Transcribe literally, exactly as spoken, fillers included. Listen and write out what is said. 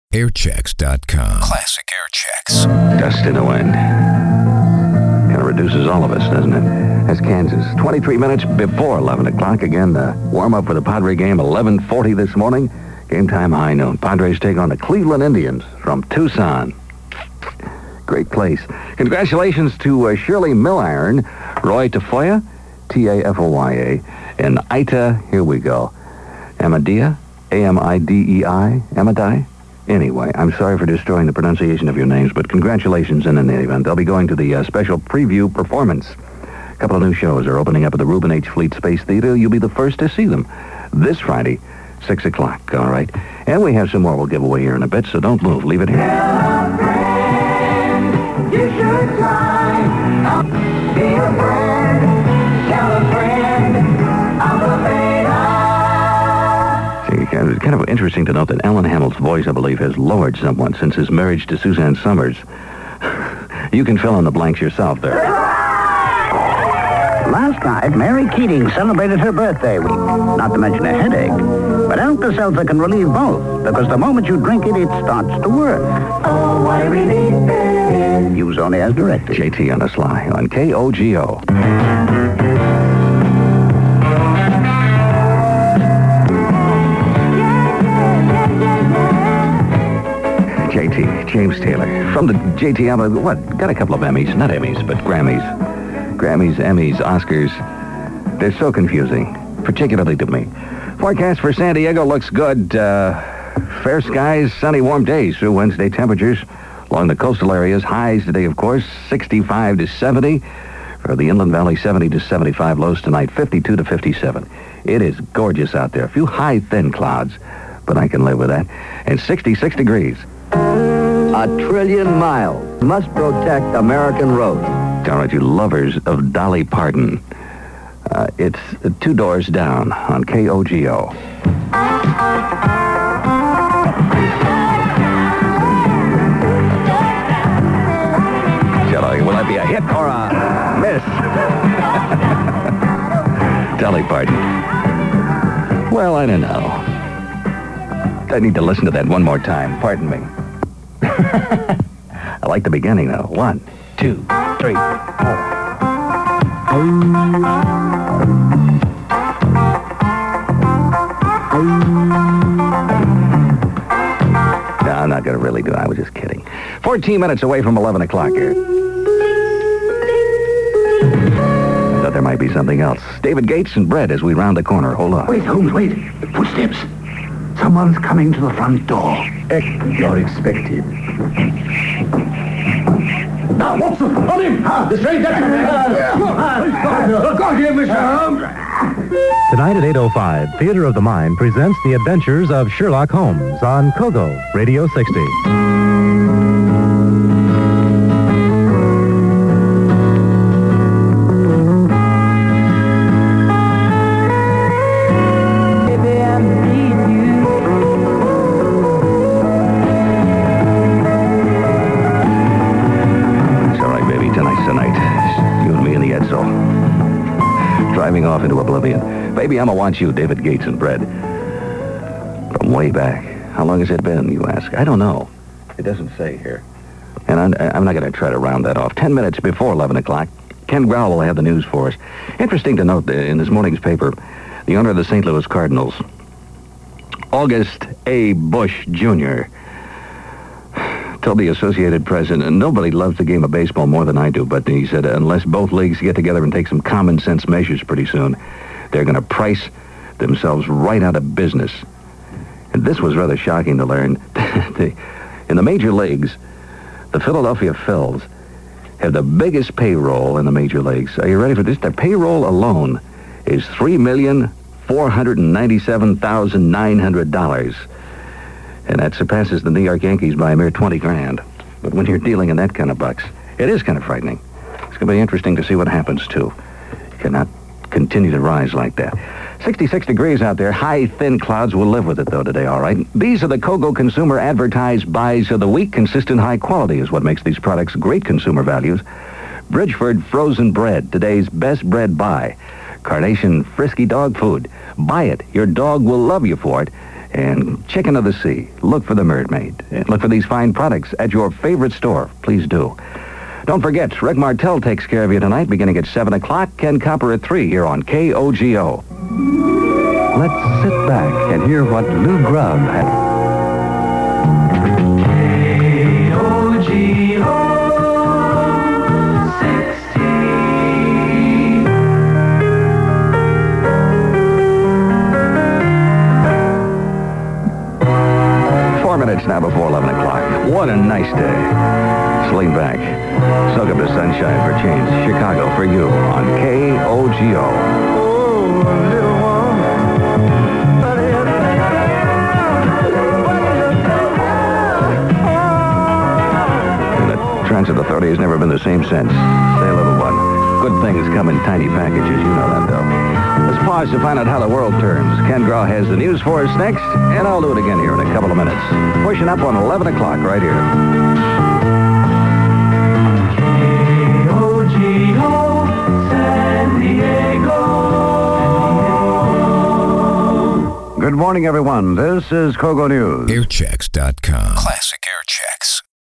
airchecks dot com. Classic Airchecks. Dust in the wind. Kind of reduces all of us, doesn't it? That's Kansas. twenty-three minutes before eleven o'clock. Again, the warm-up for the Padre game, eleven forty this morning. Game time high noon. Padres take on the Cleveland Indians from Tucson. Great place. Congratulations to uh, Shirley Milliron, Roy Tafoya, T A F O Y A, and Ita, here we go, Amadea, A M I D E I, Amadei. Anyway, I'm sorry for destroying the pronunciation of your names, but congratulations in any event. They'll be going to the uh, special preview performance. A couple of new shows are opening up at the Reuben H. Fleet Space Theater. You'll be the first to see them this Friday, six o'clock, all right? And we have some more we'll give away here in a bit, so don't move. Leave it here. Tell a friend, you should try. Be a friend. Tell a friend of the It's kind of interesting to note that Alan Hamill's voice, I believe, has lowered somewhat since his marriage to Suzanne Summers. You can fill in the blanks yourself there. Last night, Mary Keating celebrated her birthday week. Not to mention a headache. But Alka-Seltzer can relieve both, because the moment you drink it, it starts to work. Oh, what a relief it is. Use only as directed. J T on the sly on K O G O. J T, James Taylor, from the J T album, what, got a couple of Emmys, not Emmys, but Grammys. Grammys, Emmys, Oscars, they're so confusing, particularly to me. Forecast for San Diego looks good. Uh, fair skies, sunny, warm days through Wednesday. Temperatures along the coastal areas. Highs today, of course, sixty-five to seventy. For the Inland Valley, seventy to seventy-five. Lows tonight, fifty-two to fifty-seven. It is gorgeous out there. A few high, thin clouds, but I can live with that. And sixty-six degrees. A trillion miles must protect American roads. All right, you lovers of Dolly Parton. Uh, it's Two Doors Down on K O G O. Jello, will that be a hit or a miss? Dolly Parton. Well, I don't know. I need to listen to that one more time. Pardon me. I like the beginning, though. One, two, three, four. No, I'm not going to really do it. I was just kidding. fourteen minutes away from eleven o'clock here. I thought there might be something else. David Gates and Brett as we round the corner. Hold on. Wait, Holmes, wait. Footsteps. Someone's coming to the front door. You're expected. Now, Watson, on him! The straight gentleman! Go here, Mister Holmes! Tonight at eight oh five, Theater of the Mind presents The Adventures of Sherlock Holmes on Kogo Radio sixty. Off into oblivion. Baby, I'ma want you, David Gates and Brett. From way back. How long has it been, you ask? I don't know. It doesn't say here. And I'm, I'm not going to try to round that off. Ten minutes before eleven o'clock, Ken Grau will have the news for us. Interesting to note, in this morning's paper, the owner of the Saint Louis Cardinals, August A. Bush, Junior, told the Associated Press, and nobody loves the game of baseball more than I do, but he said unless both leagues get together and take some common sense measures pretty soon, they're going to price themselves right out of business. And this was rather shocking to learn. the, in the major leagues, the Philadelphia Phils have the biggest payroll in the major leagues. Are you ready for this? Their payroll alone is three million four hundred ninety-seven thousand nine hundred dollars. And that surpasses the New York Yankees by a mere twenty grand. But when you're dealing in that kind of bucks, it is kind of frightening. It's going to be interesting to see what happens, too. You cannot continue to rise like that. sixty-six degrees out there. High, thin clouds. We'll live with it, though, today, all right? These are the Kogo Consumer Advertised Buys of the Week. Consistent high quality is what makes these products great consumer values. Bridgeford Frozen Bread, today's best bread buy. Carnation Frisky Dog Food. Buy it. Your dog will love you for it. And Chicken of the Sea. Look for the Mermaid. And look for these fine products at your favorite store. Please do. Don't forget, Rick Martel takes care of you tonight, beginning at seven o'clock, Ken Copper at three here on K O G O. Let's sit back and hear what Lou Grubb had. K O G O sixteen. Four minutes now before eleven o'clock. What a nice day. Lean back. Soak up the sunshine for change. Chicago for you on K O G O. The Transit Authority has never been the same since. Say, little one, good things come in tiny packages. You know that, though. Let's pause to find out how the world turns. Ken Graw has the news for us next, and I'll do it again here in a couple of minutes. Pushing up on eleven o'clock right here. San Diego. Good morning, everyone. This is Kogo News. Airchecks dot com. Classic Air Checks.